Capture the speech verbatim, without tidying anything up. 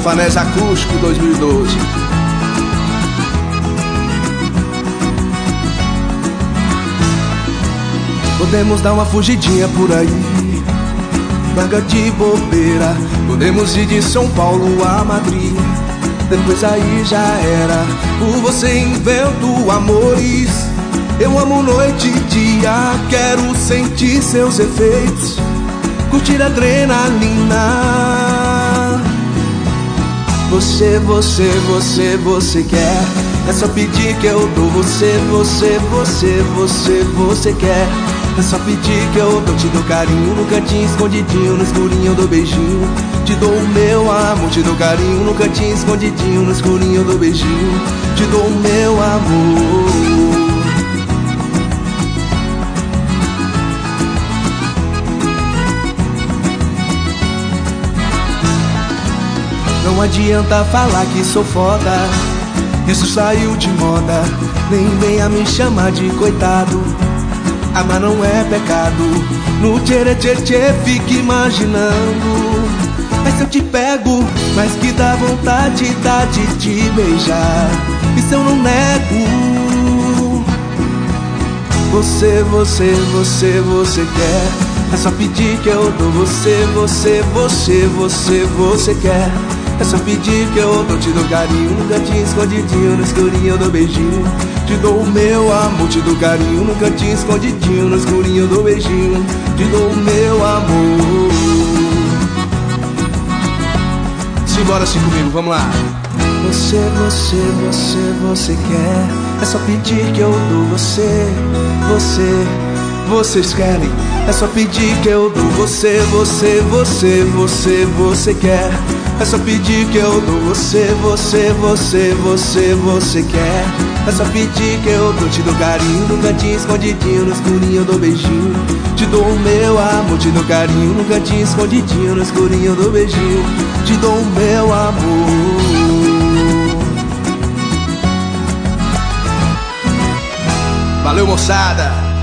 Cafanés Acústico dois mil e doze. Podemos dar uma fugidinha por aí, larga de bobeira. Podemos ir de São Paulo a Madrid, depois aí já era. Por você invento amores, eu amo noite e dia. Quero sentir seus efeitos, curtir a adrenalina. Você, você, você, você quer, é só pedir que eu dou. Você, você, você, você, você quer, é só pedir que eu dou. Te dou carinho no cantinho, escondidinho, no escurinho eu dou beijinho. Te dou o meu amor, te dou carinho no cantinho, escondidinho, no escurinho eu dou beijinho. Te dou o meu amor. Não adianta falar que sou foda, isso saiu de moda. Nem venha me chamar de coitado, amar não é pecado. No tchê tchê tchê fique imaginando, mas se eu te pego, mas que dá vontade, dá de te beijar. Isso eu não nego. Você, você, você, você quer, é só pedir que eu dou. Você, você, você, você, você quer, é só pedir que eu dou. Te dou carinho no cantinho, escondidinho, no escurinho eu dou beijinho. Te dou o meu amor, te dou carinho no cantinho, escondidinho, no escurinho eu dou beijinho. Te dou o meu amor. Simbora assim comigo, vamos lá. Você, você, você, você quer, é só pedir que eu dou. Você, você, vocês querem, é só pedir que eu dou. Você, você, você, você, você quer, é só pedir que eu dou. Você, você, você, você, você quer, é só pedir que eu dou. Te dou carinho no cantinho, escondidinho, no escurinho eu dou beijinho. Te dou o meu amor, te dou carinho no cantinho, escondidinho, no escurinho eu dou beijinho. Te dou o meu amor. Valeu, moçada!